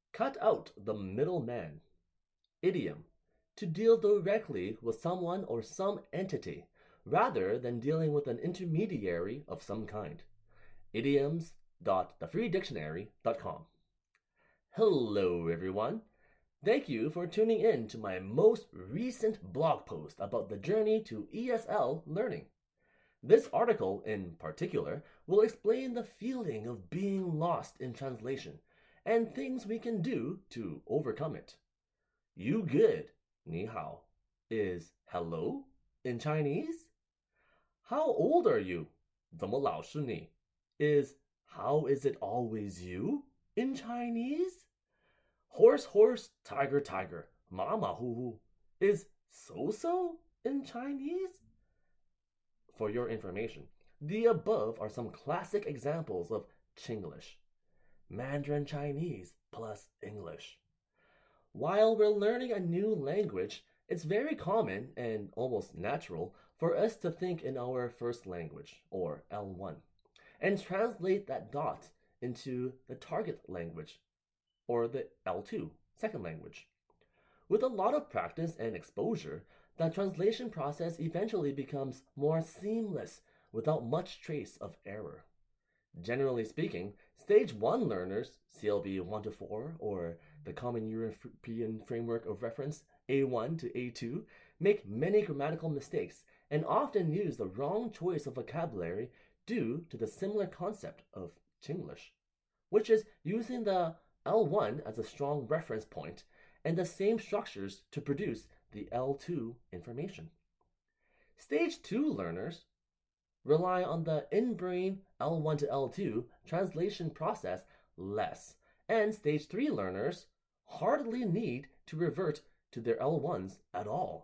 Cut out the middleman. Idiom. To deal directly with someone or some entity, rather than dealing with an intermediary of some kind. Idioms.thefreedictionary.com. Hello, everyone. Thank you for tuning in to my most recent blog post about the journey to ESL learning. This article, in particular, will explain the feeling of being lost in translation and things we can do to overcome it. You good, 你好, is hello in Chinese? How old are you? 怎么老是你 is how is it always you in Chinese? Horse, horse, tiger, tiger, 马马虎虎 is so-so in Chinese? For your information, the above are some classic examples of Chinglish, Mandarin Chinese plus English. While we're learning a new language, it's very common and almost natural for us to think in our first language, or L1, and translate that dot into the target language, or the L2, second language. With a lot of practice and exposure, the translation process eventually becomes more seamless without much trace of error. Generally speaking, Stage 1 learners, CLB 1 to 4, or the Common European Framework of Reference, A1 to A2, make many grammatical mistakes and often use the wrong choice of vocabulary due to the similar concept of Chinglish, which is using the L1 as a strong reference point and the same structures to produce the L2 information. Stage 2 learners rely on the in-brain L1 to L2 translation process less, and Stage 3 learners hardly need to revert to their L1s at all.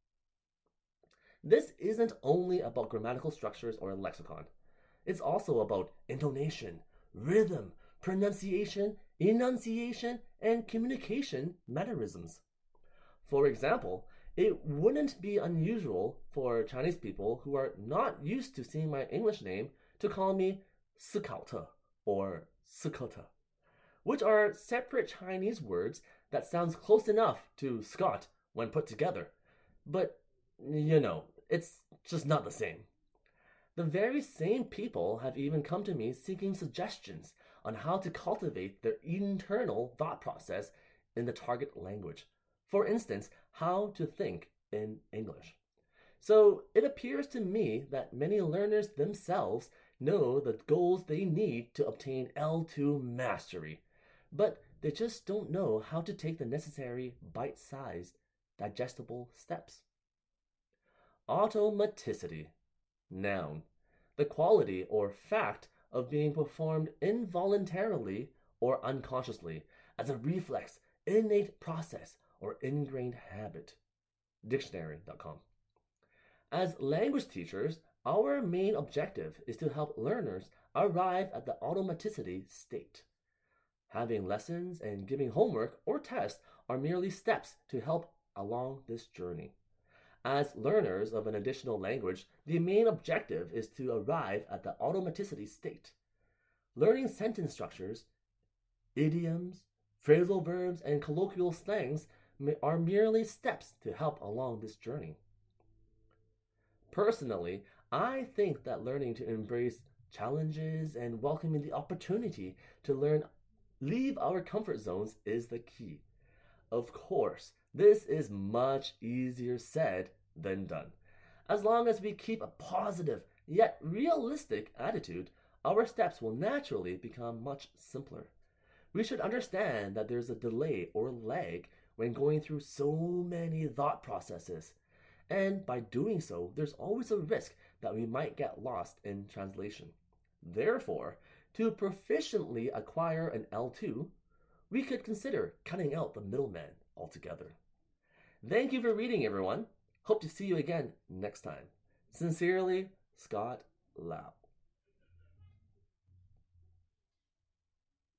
This isn't only about grammatical structures or lexicon. It's also about intonation, rhythm, pronunciation, enunciation, and communication mannerisms. For example, it wouldn't be unusual for Chinese people who are not used to seeing my English name to call me Sikaute or Sikota, which are separate Chinese words that sounds close enough to Scott when put together. But, it's just not the same. The very same people have even come to me seeking suggestions on how to cultivate their internal thought process in the target language. For instance, how to think in English. So it appears to me that many learners themselves know the goals they need to obtain L2 mastery, but they just don't know how to take the necessary bite-sized, digestible steps. Automaticity. Noun. The quality or fact of being performed involuntarily or unconsciously as a reflex, innate process, or ingrained habit. Dictionary.com. As language teachers, our main objective is to help learners arrive at the automaticity state. Having lessons and giving homework or tests are merely steps to help along this journey. As learners of an additional language, the main objective is to arrive at the automaticity state. Learning sentence structures, idioms, phrasal verbs, and colloquial slangs are merely steps to help along this journey. Personally, I think that learning to embrace challenges and welcoming the opportunity to leave our comfort zones is the key. Of course, this is much easier said than done. As long as we keep a positive yet realistic attitude, our steps will naturally become much simpler. We should understand that there's a delay or lag when going through so many thought processes, and by doing so, there's always a risk that we might get lost in translation. Therefore, to proficiently acquire an L2, we could consider cutting out the middleman altogether. Thank you for reading, everyone. Hope to see you again next time. Sincerely, Scott Lau.